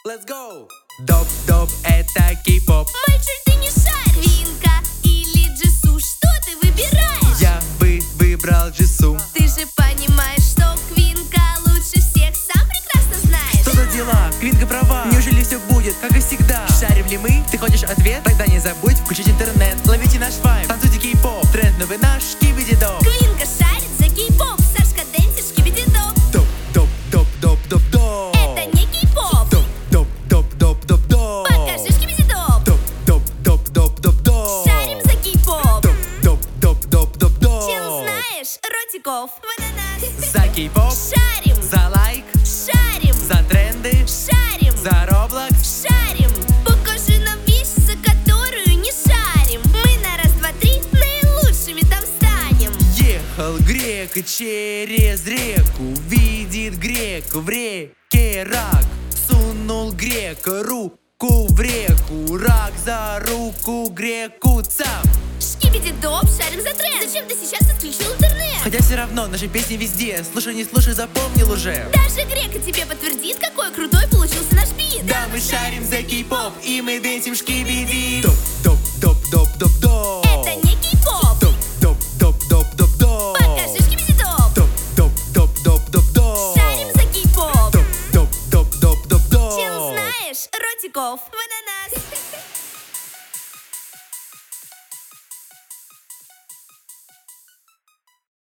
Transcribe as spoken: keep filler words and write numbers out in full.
Let's go! Доп-доп, это кей-поп. Мальчик, ты не шаришь. Квинка или Джису, что ты выбираешь? Я бы выбрал Джису. Ты же понимаешь, что Квинка лучше всех, сам прекрасно знаешь. Что за дела? Квинка права. Неужели все будет, как и всегда? Шарим ли мы? Ты хочешь ответ? Тогда не забудь включить интернет. Ловите наш вайб, танцуйте кей-поп. Тренд новый наш, шкибиди-доп. Квинка шарит за кей-поп, Сашка дэнсит, шкибиди-доп. Доп-доп-доп-доп-доп-доп. Это не кей-поп. Доп-доп-доп-доп-доп-доп. Покажи шкибиди-доп. Доп-доп-доп-доп-доп. Шарим за кей-поп. Доп-доп-доп-доп-доп. Чел знаешь, ротиков. Бананас. За кей-поп. Шарим. За лайк. Шарим. За тренды. Шарим. За Роблокс. Шарим. Покажи нам вещь, за которую не шарим. Мы на раз, два, три наилучшими там станем. Ехал грек через реку, видит грека в реке рак. Сунул грека руку в реку, рак за руку греку цап. Шкибиди-доп, шарим за тренд. Зачем ты сейчас отключил интернет? Хотя все равно наши песни везде. Слушай, не слушай, запомнил уже. Даже грека тебе подтвердит, какой крутой получился наш бит. Да, мы шарим за кей-поп, и мы дэнсим шкибиди. Доп-доп-доп-доп-доп-доп. Это не кей-поп. Доп-доп-доп-доп-доп-доп. Покажи шкибиди-доп. Доп-доп-доп-доп-доп-доп. Шарим за кей-поп. Доп-доп-доп-доп-доп. Чел знаешь, ротиков.